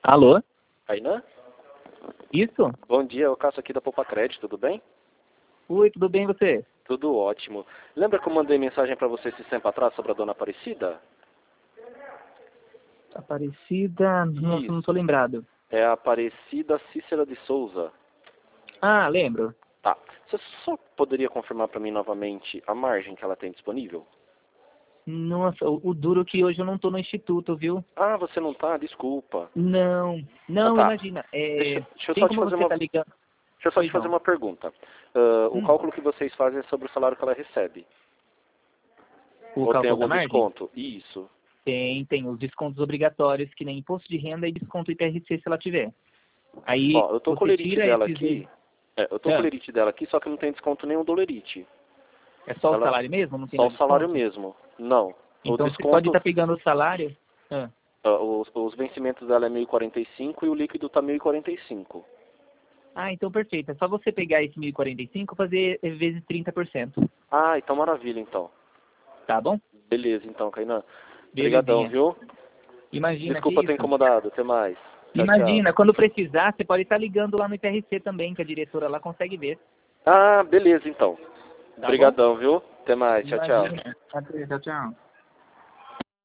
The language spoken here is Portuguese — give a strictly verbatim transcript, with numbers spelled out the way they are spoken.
Alô? Kainan? Isso? Bom dia, eu Cássio aqui da Poupa Crédito, tudo bem? Oi, tudo bem e você? Tudo ótimo. Lembra que eu mandei mensagem para você esse tempo atrás sobre a dona Aparecida? Aparecida... Nossa, Isso. não tô lembrado. É a Aparecida Cícera de Souza. Ah, lembro. Tá. Você só poderia confirmar para mim novamente a margem que ela tem disponível? Nossa, o, o duro que hoje eu não tô no instituto, viu? Ah, você não tá? Desculpa. Não, Ah, não, tá. imagina. É, Deixa, deixa eu tem só te como fazer você uma... tá ligando? Deixa eu só te Pois fazer não. uma pergunta. Ah, o Hum, cálculo que vocês fazem é sobre o salário que ela recebe. o Ou tem cálculo da algum margem? desconto? Isso. Tem, tem os descontos obrigatórios, que nem imposto de renda e desconto I P R C se ela tiver. Aí Ó, eu tô com o você lerite tira dela esses dois... aqui. É, eu tô com o Ah, lerite dela aqui, só que não tem desconto nenhum do lerite. é só o Ela, salário mesmo? Não tem só mais o salário desconto? mesmo. Não. O Então você pode desconto, estar pegando o salário... Ah. ah, os, os vencimentos dela é mil e quarenta e cinco e o líquido tá mil e quarenta e cinco. Ah, então perfeito. É só você pegar esse mil e quarenta e cinco e fazer vezes trinta por cento. Ah, então maravilha, então. Tá bom? Beleza, então, Kainan. Obrigadão, Belezinha. viu? Imagina que Desculpa ter isso. incomodado. Até mais. Tchau, tchau. Imagina, quando precisar, você pode estar ligando lá no I P R C também, que a diretora lá consegue ver. Ah, beleza, então. Tá bom? Obrigadão, viu? Até mais. Tchau, tchau. Imagina. Até, tchau, tchau.